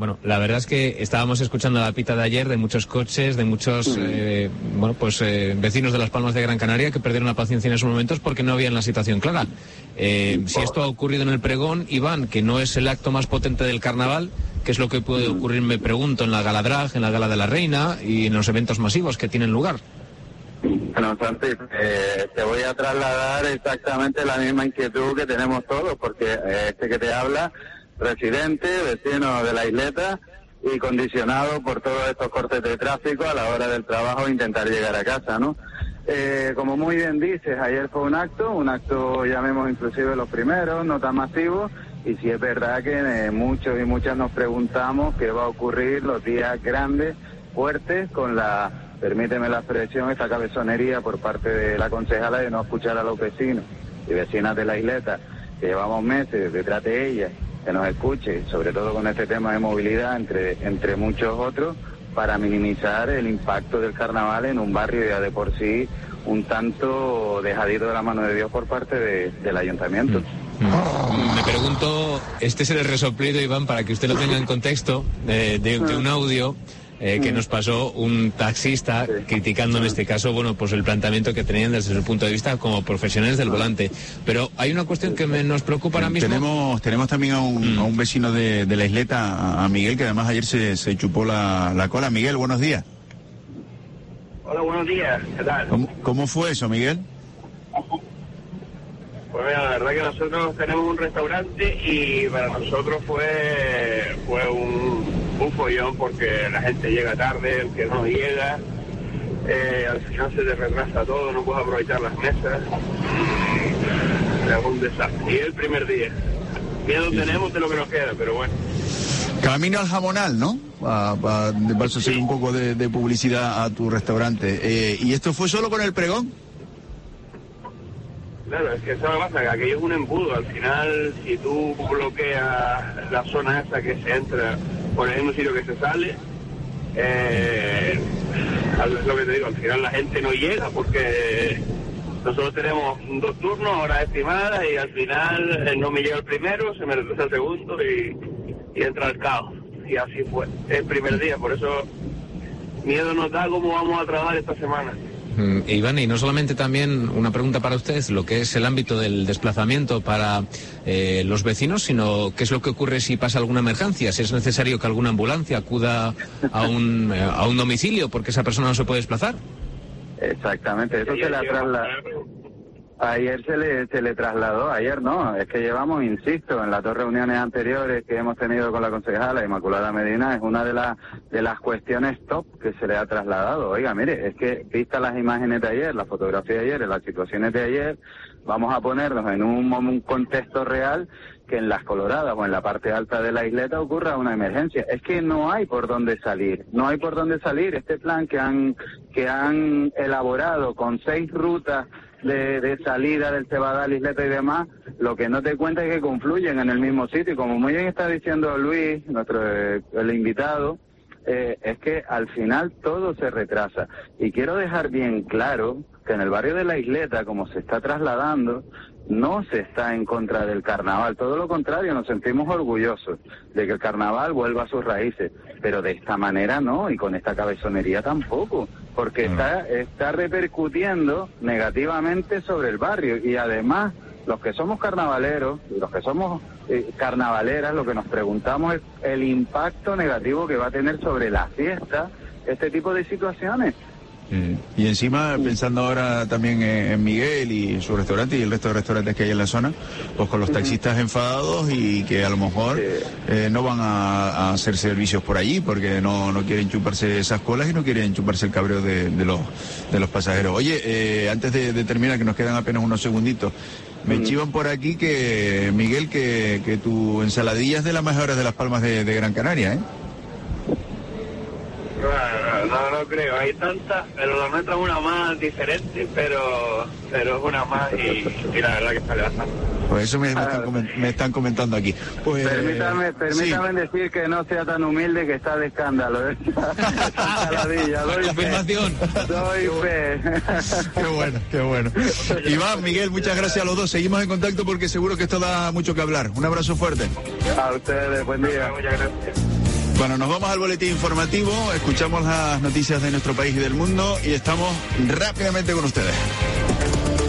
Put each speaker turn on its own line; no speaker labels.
Bueno, la verdad es que estábamos escuchando la pita de ayer de muchos coches, de muchos vecinos de Las Palmas de Gran Canaria que perdieron la paciencia en esos momentos porque no habían la situación clara. Si esto ha ocurrido en el pregón, Iván, que no es el acto más potente del carnaval, ¿qué es lo que puede ocurrir, me pregunto, en la Gala Drag, en la Gala de la Reina y en los eventos masivos que tienen lugar?
Bueno, Santi, te voy a trasladar exactamente la misma inquietud que tenemos todos, porque este que te habla, residente, vecino de la isleta y condicionado por todos estos cortes de tráfico a la hora del trabajo e intentar llegar a casa, ¿no? Como muy bien dices, ayer fue un acto, llamemos inclusive los primeros, no tan masivos, y sí es verdad que muchos y muchas nos preguntamos qué va a ocurrir los días grandes, fuertes, con permíteme la expresión, esta cabezonería por parte de la concejala de no escuchar a los vecinos y vecinas de la isleta, que llevamos meses detrás de ella, que nos escuche, sobre todo con este tema de movilidad, entre muchos otros, para minimizar el impacto del carnaval en un barrio ya de por sí un tanto dejadito de la mano de Dios por parte del ayuntamiento.
Me pregunto, este es el resoplido, Iván, para que usted lo tenga en contexto, de un audio que nos pasó un taxista criticando en este caso, bueno, pues el planteamiento que tenían desde su punto de vista como profesionales del volante. Pero hay una cuestión que nos preocupa ahora mismo.
Tenemos también a un vecino de la isleta, a Miguel, que además ayer se chupó la cola. Miguel, buenos días.
Hola, buenos días. ¿Qué tal?
¿Cómo fue eso, Miguel?
Pues mira, la verdad que nosotros tenemos un restaurante y para nosotros fue un follón porque la gente llega tarde, el que no llega, al final se te retrasa todo, no puedes aprovechar las mesas, es un desastre. Y el primer día, miedo tenemos de lo que nos queda, pero bueno.
Camino al Jamonal, ¿no? Para hacer un poco de publicidad a tu restaurante. ¿Y esto fue solo con el pregón?
Claro, es que eso me pasa, que aquello es un embudo. Al final, si tú bloqueas la zona esa que se entra por el mismo sitio que se sale, es lo que te digo, al final la gente no llega porque nosotros tenemos 2 turnos, horas estimadas, y al final no me llega el primero, se me retrasa el segundo y entra el caos. Y así fue el primer día, por eso miedo nos da cómo vamos a trabajar esta semana.
Iván, y no solamente también una pregunta para usted, lo que es el ámbito del desplazamiento para los vecinos, sino qué es lo que ocurre si pasa alguna emergencia, si es necesario que alguna ambulancia acuda a un domicilio porque esa persona no se puede desplazar.
Exactamente, eso se la trasladó. Ayer se le trasladó, ayer no, es que llevamos, insisto, en las 2 reuniones anteriores que hemos tenido con la concejala Inmaculada Medina, es una de las cuestiones top que se le ha trasladado. Oiga, mire, es que vistas las imágenes de ayer, la fotografía de ayer, las situaciones de ayer, vamos a ponernos en un contexto real que en Las Coloradas o en la parte alta de la isleta ocurra una emergencia. Es que no hay por dónde salir, Este plan que han elaborado con 6 rutas de salida del Cebadal, isleta y demás, lo que no te cuenta es que confluyen en el mismo sitio. Y como muy bien está diciendo Luis, el invitado, es que al final todo se retrasa. Y quiero dejar bien claro que en el barrio de la isleta, como se está trasladando, no se está en contra del carnaval, todo lo contrario, nos sentimos orgullosos de que el carnaval vuelva a sus raíces, pero de esta manera no, y con esta cabezonería tampoco, porque está repercutiendo negativamente sobre el barrio. Y además, los que somos carnavaleros, los que somos carnavaleras, lo que nos preguntamos es el impacto negativo que va a tener sobre la fiesta este tipo de situaciones.
Y encima, pensando ahora también en Miguel y su restaurante y el resto de restaurantes que hay en la zona, pues con los taxistas enfadados y que a lo mejor no van a hacer servicios por allí porque no quieren chuparse esas colas y no quieren chuparse el cabreo de los pasajeros. Oye, antes de terminar, que nos quedan apenas unos segunditos, me chivan por aquí que, Miguel, que tu ensaladilla es de las mejores de Las Palmas de Gran Canaria, ¿eh?
No creo, hay tantas, pero la nuestra es una más diferente, pero es una más y la verdad que sale bastante.
Pues eso me están comentando aquí. Pues,
permítame decir que no sea tan humilde, que está de escándalo.
Confirmación.
Doy fe.
Qué bueno. Iván, Miguel, muchas gracias a los dos. Seguimos en contacto porque seguro que esto da mucho que hablar. Un abrazo fuerte.
A ustedes, buen día.
Muchas gracias.
Bueno, nos vamos al boletín informativo, escuchamos las noticias de nuestro país y del mundo y estamos rápidamente con ustedes.